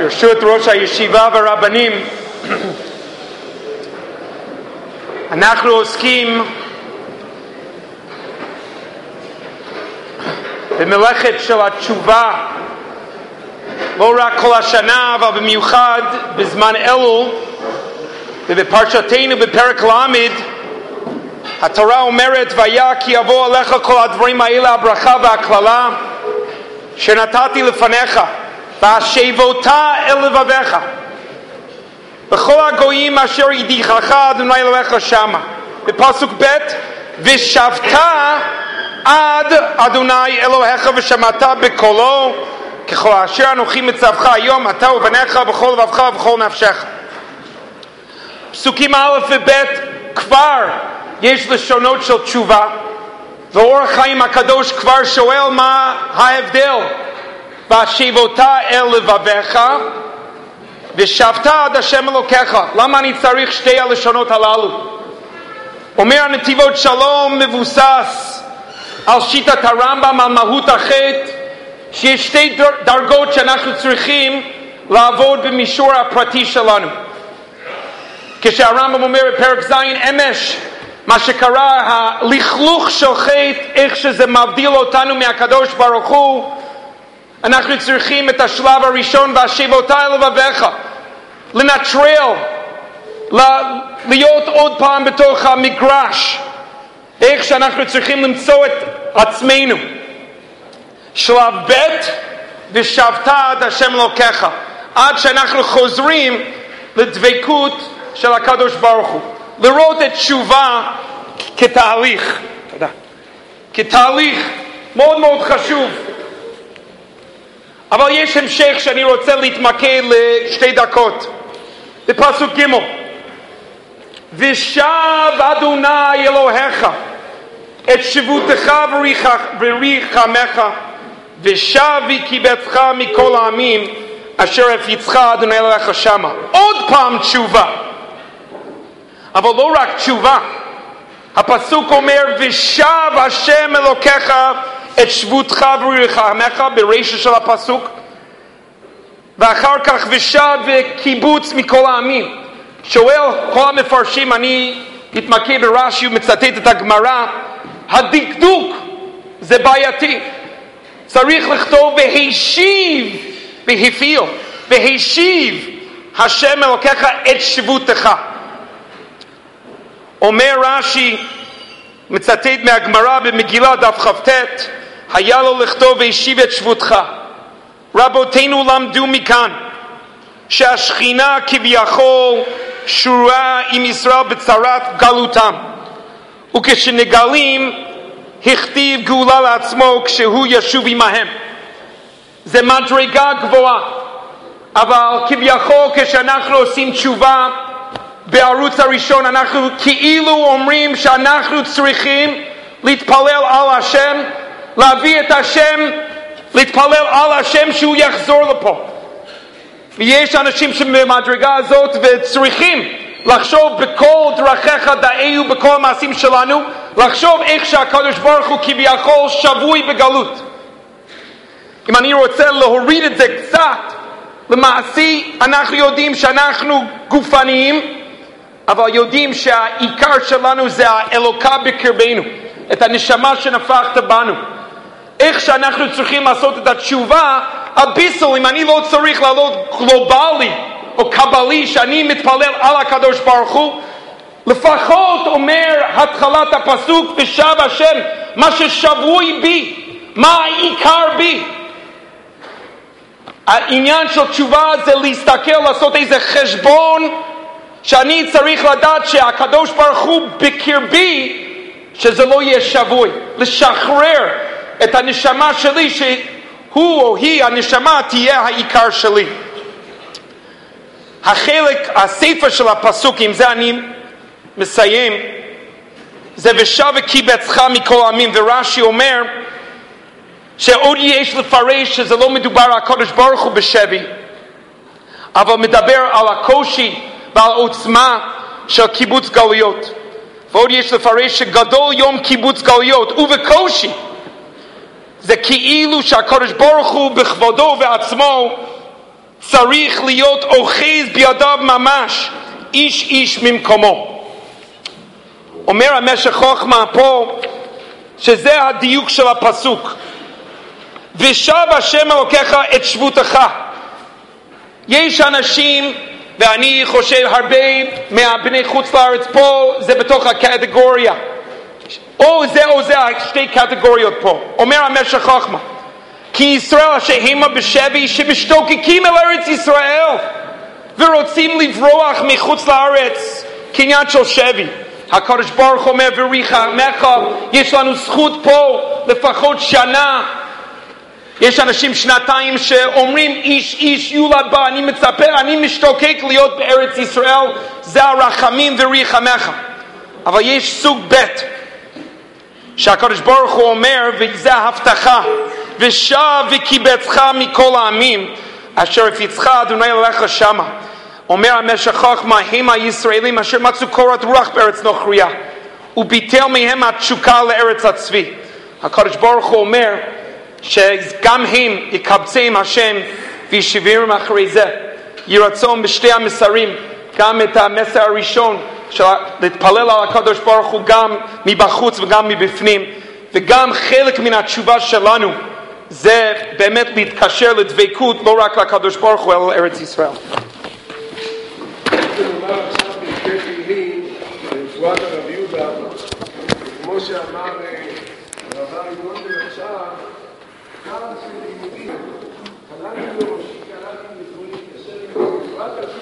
ברשות ראש הישיבה והרבנים, אנחנו עוסקים במלאכת של התשובה לא רק כל השנה אבל במיוחד בזמן אלול. ובפרשתנו בפרק למד התורה אומרת והיה כי יבוא עליך כל הדברים האלה הברכה והקללה שנתתי לפניך והשבות אל לבביך בכל הגויים אשר ידיחך אדוני אלוהיך שמה. בפסוק ב' ושבת עד אדוני אלוהיך ושמעת בקולו ככל אשר אנוכי מצווך היום אתה ובניך בכל לבבך ובכל נפשך. פסוקים א' וב' כבר יש לשונות של תשובה, ואור החיים הקדוש כבר שואל מה ההבדל והשבות אל לבביך ושבת עד השם אלוקיך. למה אני צריך שתי הלשונות הללו? אומר הנתיבות שלום מבוסס על שיטת הרמב"ם על מהות החטא, שיש שתי דרגות שאנחנו צריכים לעבוד במישור הפרטי שלנו. כשהרמב"ם אומר בפרק ז' אמש מה שקרה הלכלוך של חטא, איך שזה מבדיל אותנו מהקדוש ברוך הוא, אנחנו צריכים את השלב הראשון והשבות אל לבביך, לנטרל, להיות עוד פעם בתוך המגרש, איך שאנחנו צריכים למצוא את עצמנו. שלב ב' ושבת עד השם אלוקיך, עד שאנחנו חוזרים לדבקות של הקדוש ברוך הוא, לראות את תשובה כתהליך, תודה, כתהליך מאוד מאוד חשוב. אבל יש המשך שאני רוצה להתמקד לשתי דקות. בפסוק ג' ושב אדוני אלוהיך את שבותך וריחמך ושב וקיבצך מכל העמים אשר הפיצך אדוני אלוהיך שמה. עוד פעם תשובה, אבל לא רק תשובה. הפסוק אומר ושב השם אלוקיך את שבותך וריחמך ברישה של הפסוק, ואחר כך ושב וקיבוץ מכל העמים. שואל כל המפרשים, אני מתמקד ברש"י ומצטט את הגמרא, הדקדוק זה בעייתי, צריך לכתוב והשיב והפעיל, והשיב השם אלוקיך את שבותך. אומר רש"י, מצטט מהגמרא במגילה דף כ"ט, היה לו לכתוב והשיב את שבותך. רבותינו למדו מכאן שהשכינה כביכול שורה עם ישראל בצרת גלותם, וכשנגלים הכתיב גאולה לעצמו כשהוא ישוב עמהם. זה מדרגה גבוהה, אבל כביכול כשאנחנו עושים תשובה בערוץ הראשון אנחנו כאילו אומרים שאנחנו צריכים להתפלל על השם, להביא את השם, להתפלל על השם שהוא יחזור לפה. ויש אנשים שבמדרגה הזאת וצריכים לחשוב בכל דרכיך דאהו בכל המעשים שלנו, לחשוב איך שהקדוש ברוך הוא כביכול שבוי בגלות. אם אני רוצה להוריד את זה קצת, למעשי אנחנו יודעים שאנחנו גופניים, אבל יודעים שהעיקר שלנו זה האלוקה בקרבנו, את הנשמה שנפחת בנו. איך שאנחנו צריכים לעשות את התשובה, הביסל, אם אני לא צריך לעלות גלובלי או קבלי שאני מתפלל על הקדוש ברוך הוא, לפחות אומר התחלת הפסוק ושב השם מה ששבוי בי, מה העיקר בי. העניין של תשובה זה להסתכל, לעשות איזה חשבון שאני צריך לדעת שהקדוש ברוך הוא בקרבי, שזה לא יהיה שבוי, לשחרר את הנשמה שלי שהוא או היא, הנשמה תהיה העיקר שלי. החלק, הספר של הפסוק, עם זה אני מסיים, זה ושב וקיבצך מכל העמים. ורש"י אומר שעוד יש לפרש שזה לא מדובר על הקדוש ברוך הוא בשבי, אבל מדבר על הקושי ועל עוצמה של קיבוץ גלויות. ועוד יש לפרש שגדול יום קיבוץ גלויות ובקושי זה כאילו שהקדוש ברוך הוא בכבודו ועצמו צריך להיות אוחז בידיו ממש, איש איש ממקומו. אומר המשך חוכמה פה, שזה הדיוק של הפסוק. ושב השם אלוקיך את שבותך. יש אנשים, ואני חושב הרבה מהבני חוץ לארץ פה, זה בתוך הקטגוריה. או זה, שתי קטגוריות פה. אומר המשך חוכמה, כי ישראל אשר המה בשבי, שמשתוקקים אל ארץ ישראל, ורוצים לברוח מחוץ לארץ, כעניין של שבי. הקדוש ברוך אומר, וריחמך, יש לנו זכות פה לפחות שנה. יש אנשים שנתיים שאומרים, איש איש יולד בה, אני מצפה, אני משתוקק להיות בארץ ישראל, זה הרחמים וריחמך. אבל יש סוג ב' שהקדוש ברוך הוא אומר, וזה ההבטחה, ושב וקיבצך מכל העמים, אשר הפיצך אדוני אליך שמה. אומר המשך חוכמה, הם הישראלים אשר מצאו קורת רוח בארץ נוכריה, וביטל מהם התשוקה לארץ הצבי. הקדוש ברוך הוא אומר, שגם הם יקבצם השם וישבירם אחרי זה. ירצון בשתי המסרים, גם את המסר הראשון של להתפלל על הקדוש ברוך הוא גם מבחוץ וגם מבפנים, וגם חלק מן התשובה שלנו זה באמת להתקשר לדבקות לא רק לקדוש ברוך הוא אלא לארץ ישראל. ברפואת הרב יהודה, כמו שאמר הרב אריגון עכשיו, כמה של לימודים, הלכתי לראשי, הלכתי לכבודי, כאשר ברפואת